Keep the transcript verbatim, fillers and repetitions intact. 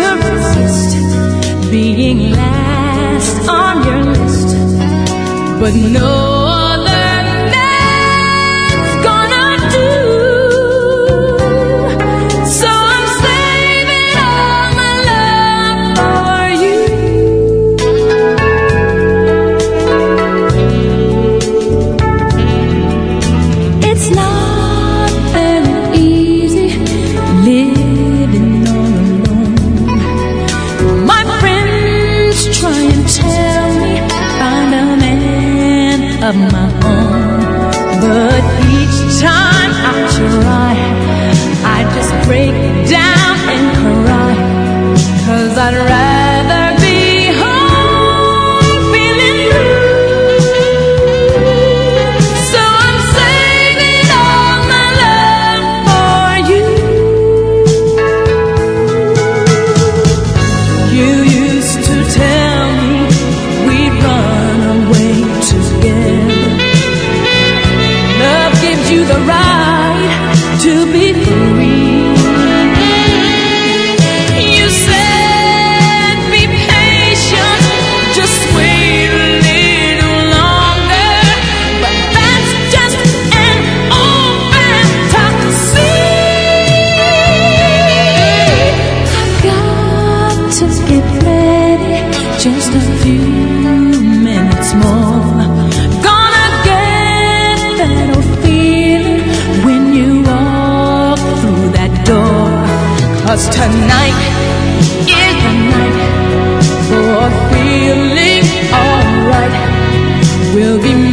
to resist being last on your list, but no other man's gonna do. So I'm saving all my love for you. It's not very easy living all alone. My friends try and tell me find a man of my own, but each time I try, I just break down and cry, 'cause I'd rather be home feeling blue. So I'm saving all my love for you. You used to tell me we'd run away together. Love gives you the right to be free. You said be patient, just wait a little longer, but that's just an old fantasy. I've got to get ready, just a few minutes more. Gonna get that old feeling when you walk through that door, 'cause tonight is the night for feeling alright. We'll be